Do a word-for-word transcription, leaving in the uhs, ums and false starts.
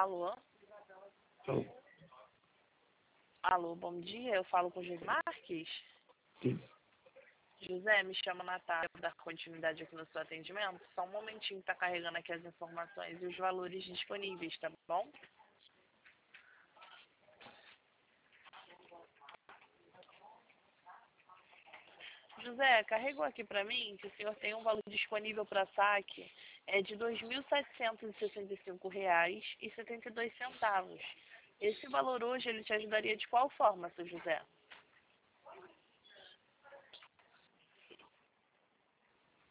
Alô? Alô? Alô, bom dia. Eu falo com o José Marques. Sim. José, me chama Natália, vou dar continuidade aqui no seu atendimento. Só um momentinho, tá carregando aqui as informações e os valores disponíveis, tá bom? José, carregou aqui para mim que o senhor tem um valor disponível para saque é de dois mil setecentos e sessenta e cinco reais e setenta e dois centavos. Esse valor hoje ele te ajudaria de qual forma, seu José?